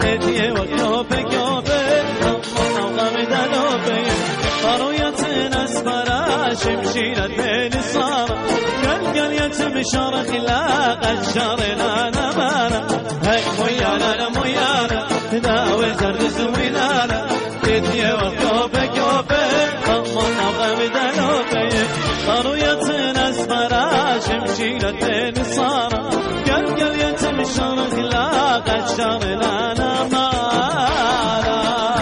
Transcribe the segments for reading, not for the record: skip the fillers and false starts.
هدیه و کافه کافه نوغم دلوبه قرویت نسبرا شمشیرت بین سارا گل یتم شارخ لاغ الشار لانا مانا هی مویانا مویانا داوی زرد زویلانا هدیه و کافه کافه نوغم دلوبه قرویت نسبرا شمشیرت بین سارا گل یتم شارخ لاغ الشار لانا مانا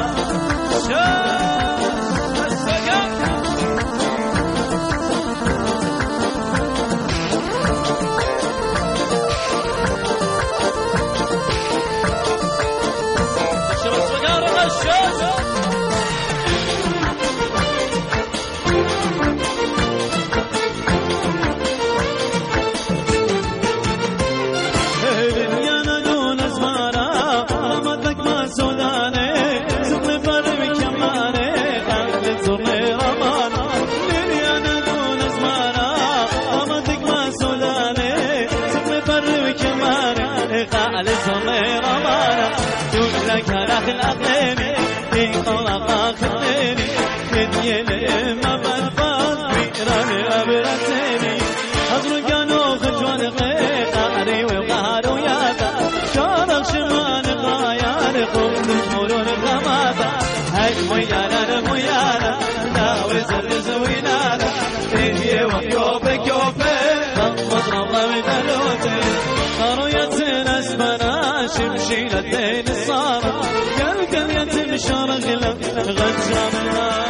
كراخ الأقليمي في طرق خليني هديني ما بالفاظ بيراني أبرتيني أزرق نوخ جوان قاري وقهر وياتا شارق شمان غايان قوم المرون غماتا هاي ميانا ميانا داوي زر زوينانا هديه وكوفي كوفي غمض رضا بدلوتي قروية نسبنا شمشيلتين الصارة قل يتم شرغلة غجرنا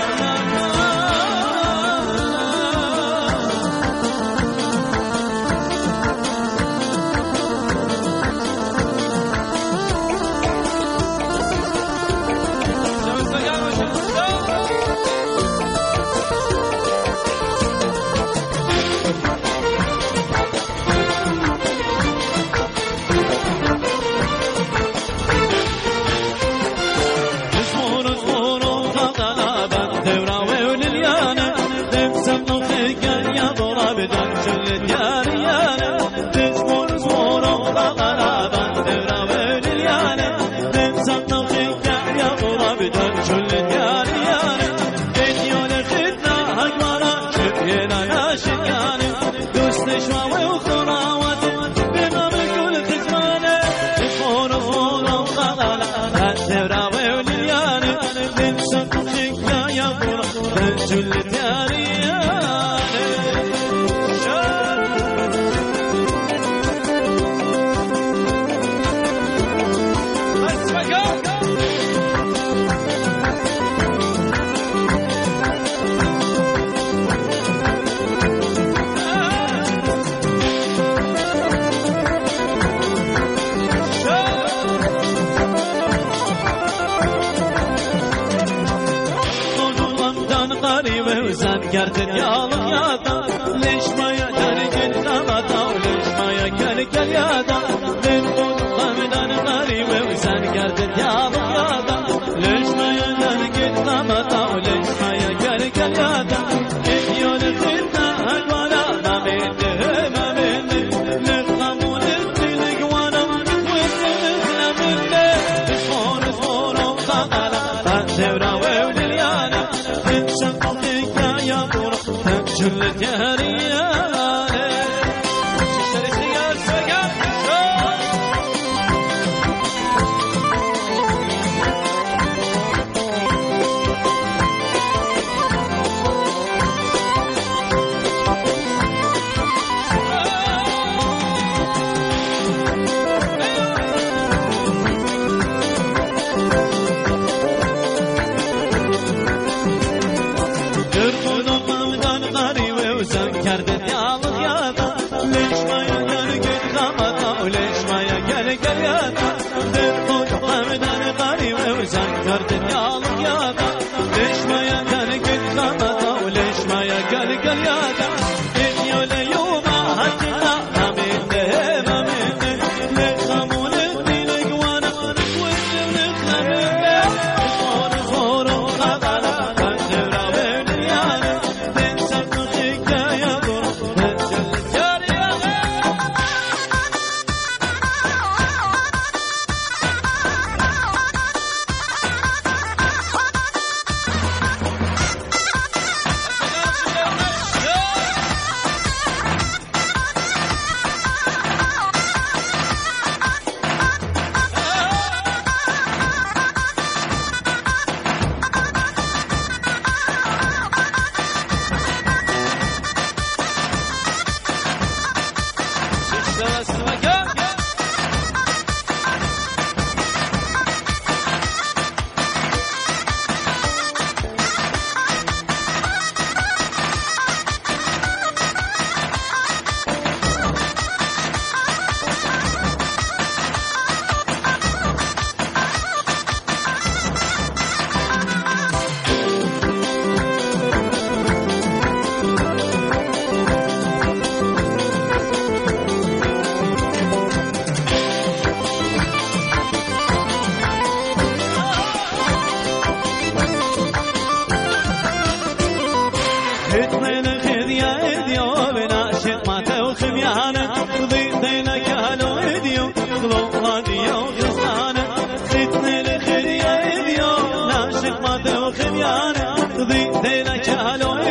Gerdin yalın yada leşmaya dergin namata leşmaya gel yada ben tutmamdan garime sen gerdin yalın yada leşmaya dergin namata leşmaya gel yada ediyor fitna akbara maminne nqamul tilgwana wetna minne ismor qala devra weliana insan جلت يا ريالي شتري سيار سقام خميانة ضيتي لك هلو إديو ضلو هاديو خزانة ختني لخريا إديو ناشق ما تو خميانة ضيتي لك هلو